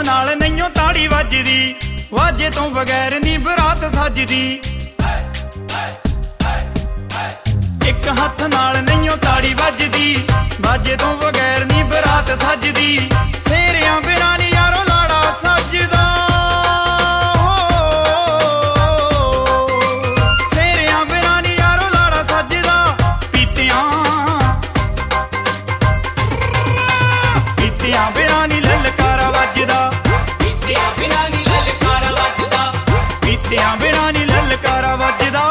नाल नैयों ताड़ी वजदी, वाजे तो बगैर नी बरात सजदी। एक हथ नाल नैयों ताड़ी वजदी, वाजे तो बगैर नी बरात सजदी। सेरियां बिना नी यारो लाड़ा सजदा, सेरियां बिना नी यारो लाड़ा सजदा। पीतियां पीतियां बिना नी ललकारा वजदा, पीतियां बिना नी ललकारा वजदा, पीतियां बिना नी ललकारा वजदा।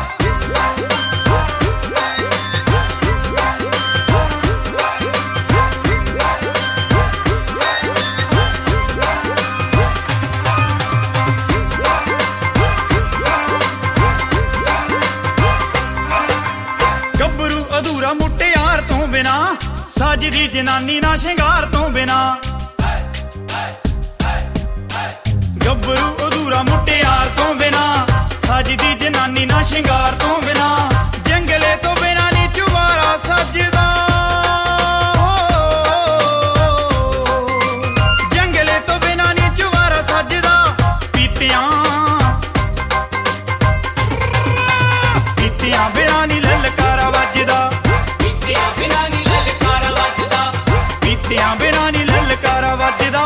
गब्बरू अधूरा मुटियार तो बिना, सजदी जनानी ना शिंगार तो बिना। गब्बरू अधूरा मुटियार तो बिना, सजदी जनानी ना शिंगार तो बिना। जंगले तो बिना नी चुबारा सजदा, जंगले तो बिना नी चुबारा सजदा। पीतियां पीतियां बिना नी ललकारा वजदा, पीतियां बिना नी ललकारा वजदा, पीतियां बिना नी ललकारा वजदा।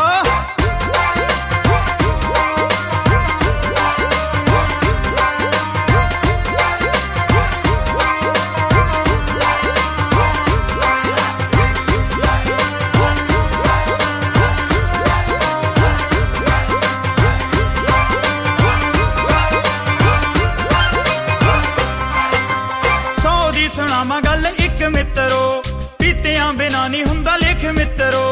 सुनावा गल एक मित्रो, पीतियां बिना नी हुंदा लिख मित्रो।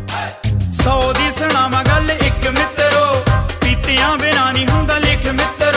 100 दी सुनावा गल एक मित्रो, पीतियां बिना नी हुंदा लिख मित्रो।